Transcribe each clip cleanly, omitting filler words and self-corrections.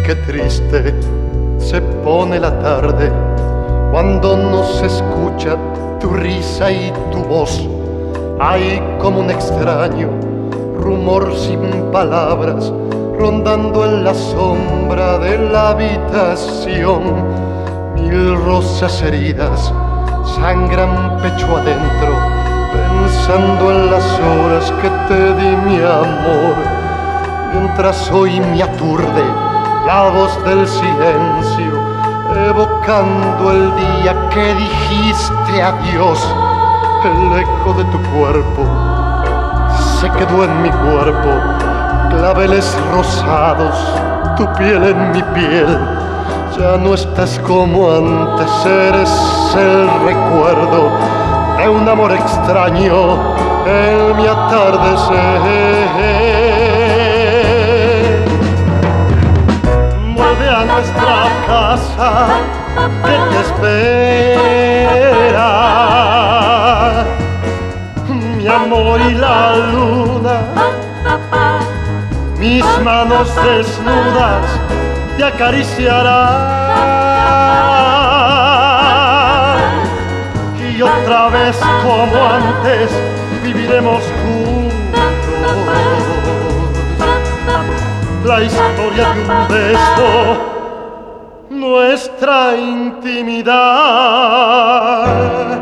qué triste se pone la tarde cuando no se escucha tu risa y tu voz. Hay como un extraño rumor sin palabras rondando en la sombra de la habitación. Mil rosas heridas sangran pecho adentro, pensando en las horas que te di mi amor. Mientras hoy me aturde la voz del silencio, evocando el día que dijiste adiós. El eco de tu cuerpo se quedó en mi cuerpo, claveles rosados, tu piel en mi piel. Ya no estás como antes, eres el recuerdo de un amor extraño en mi atardecer. Vuelve a nuestra casa que te espera, mi amor y la luna. Mis manos desnudas te acariciarán y otra vez como antes viviremos juntos la historia de un beso, nuestra intimidad.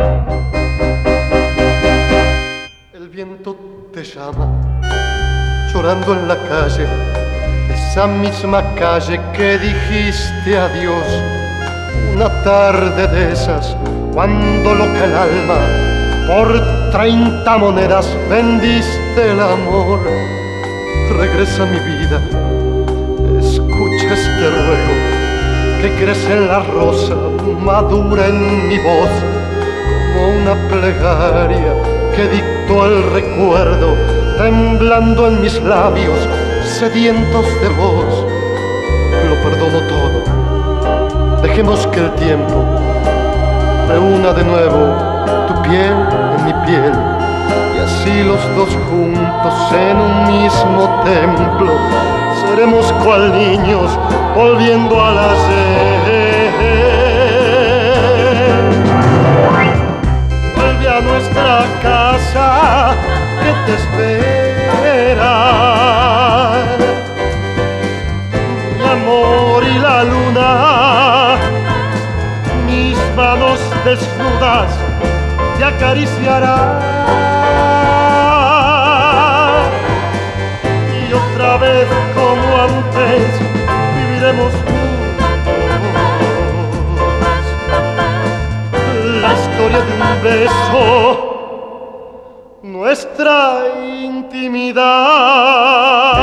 El viento te llama llorando en la calle, esa misma calle que dijiste adiós. Una tarde de esas, cuando loca el alma, por 30 monedas vendiste el amor. Regresa mi vida, escucha este ruego que crece en la rosa, madura en mi voz, como una plegaria que dictó el recuerdo, temblando en mis labios, sedientos de vos. Lo perdono todo, dejemos que el tiempo reúna de nuevo tu piel en mi piel, y así los dos juntos en un mismo templo seremos cual niños volviendo al ayer. Vuelve a nuestra casa que te espera, mi amor y la luna. Mis manos desnudas te acariciarán y otra vez como antes viviremos juntos la historia de un beso, nuestra intimidad.